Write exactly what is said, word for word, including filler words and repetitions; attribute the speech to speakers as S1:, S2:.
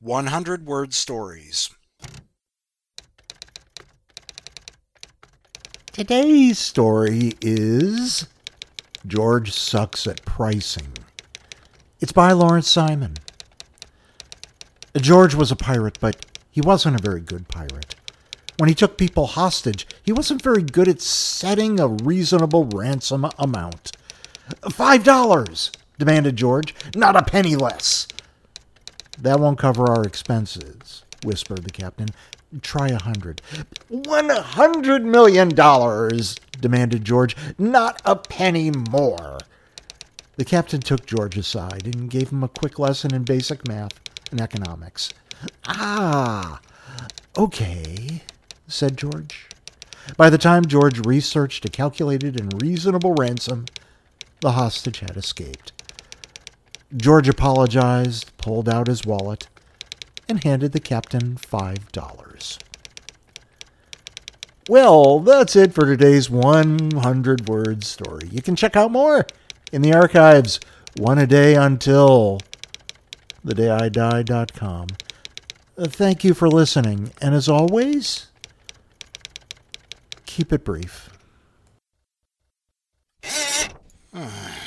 S1: one hundred word stories.
S2: Today's story is George Sucks at Pricing. It's by Lawrence Simon. George was a pirate, but he wasn't a very good pirate. When he took people hostage, he wasn't very good at setting a reasonable ransom amount. Five dollars, demanded George. Not a penny less. That won't cover our expenses, whispered the captain. Try a hundred. One hundred million dollars, demanded George. Not a penny more. The captain took George aside and gave him a quick lesson in basic math and economics. Ah, okay, said George. By the time George researched a calculated and reasonable ransom, the hostage had escaped. George apologized, pulled out his wallet, and handed the captain five dollars. Well, that's it for today's one hundred word story. You can check out more in the archives, one a day until the day I die dot com. Thank you for listening, and as always, keep it brief.